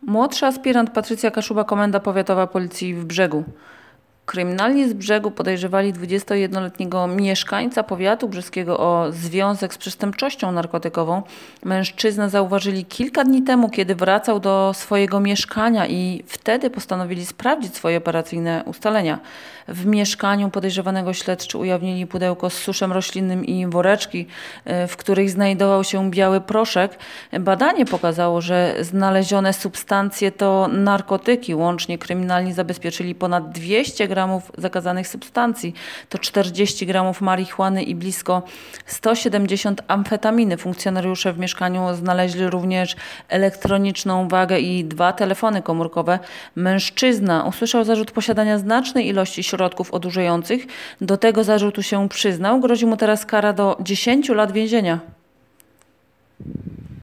Młodsza aspirant Patrycja Kaszuba, Komenda Powiatowa Policji w Brzegu. Kryminalni z Brzegu podejrzewali 21-letniego mieszkańca powiatu brzeskiego o związek z przestępczością narkotykową. Mężczyznę zauważyli kilka dni temu, kiedy wracał do swojego mieszkania i wtedy postanowili sprawdzić swoje operacyjne ustalenia. W mieszkaniu podejrzewanego śledczy ujawnili pudełko z suszem roślinnym i woreczki, w których znajdował się biały proszek. Badanie pokazało, że znalezione substancje to narkotyki. Łącznie kryminalni zabezpieczyli ponad 200 gramów zakazanych substancji. To 40 gramów marihuany i blisko 170 amfetaminy. Funkcjonariusze w mieszkaniu znaleźli również elektroniczną wagę i 2 telefony komórkowe. Mężczyzna usłyszał zarzut posiadania znacznej ilości środków odurzających. Do tego zarzutu się przyznał. Grozi mu teraz kara do 10 lat więzienia.